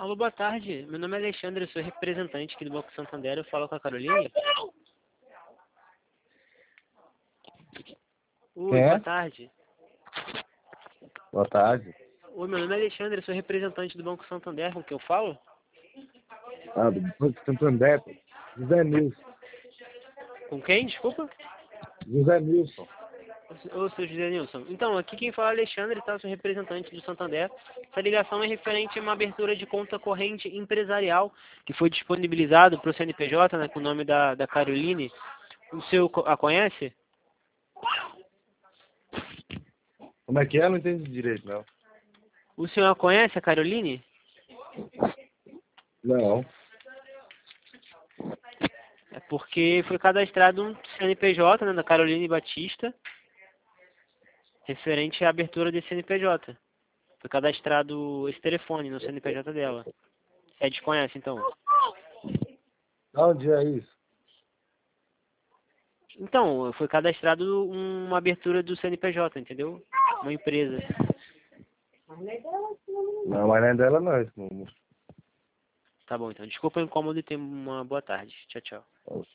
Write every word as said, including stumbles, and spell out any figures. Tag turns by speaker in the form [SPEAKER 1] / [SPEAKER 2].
[SPEAKER 1] Alô, boa tarde. Meu nome é Alexandre, eu sou representante aqui do Banco Santander. Eu falo com a Caroline. Oi,
[SPEAKER 2] Quem
[SPEAKER 1] boa
[SPEAKER 2] é?
[SPEAKER 1] tarde.
[SPEAKER 2] Boa tarde.
[SPEAKER 1] Oi, meu nome é Alexandre, eu sou representante do Banco Santander. Com que eu falo?
[SPEAKER 2] Ah, do Banco Santander. José Nilson.
[SPEAKER 1] Com quem? Desculpa?
[SPEAKER 2] José Nilson.
[SPEAKER 1] Ô, seu José Nilson. Então, aqui quem fala é Alexandre, tá? Eu sou representante do Santander. Essa ligação é referente a uma abertura de conta corrente empresarial que foi disponibilizado para o C N P J, né, com o nome da, da Caroline. O seu co- a conhece?
[SPEAKER 2] Como é que é? Eu não entendi direito, não.
[SPEAKER 1] O senhor a conhece, a Caroline?
[SPEAKER 2] Não.
[SPEAKER 1] É porque foi cadastrado um C N P J, né, da Caroline Batista, referente à abertura desse C N P J. Foi cadastrado esse telefone no C N P J dela. Você desconhece, então?
[SPEAKER 2] Onde é isso?
[SPEAKER 1] Então, foi cadastrado uma abertura do C N P J, entendeu? Uma empresa.
[SPEAKER 2] Não, mas não é dela não, esse número.
[SPEAKER 1] Tá bom, então. Desculpa o incômodo e tenha uma boa tarde. Tchau, tchau.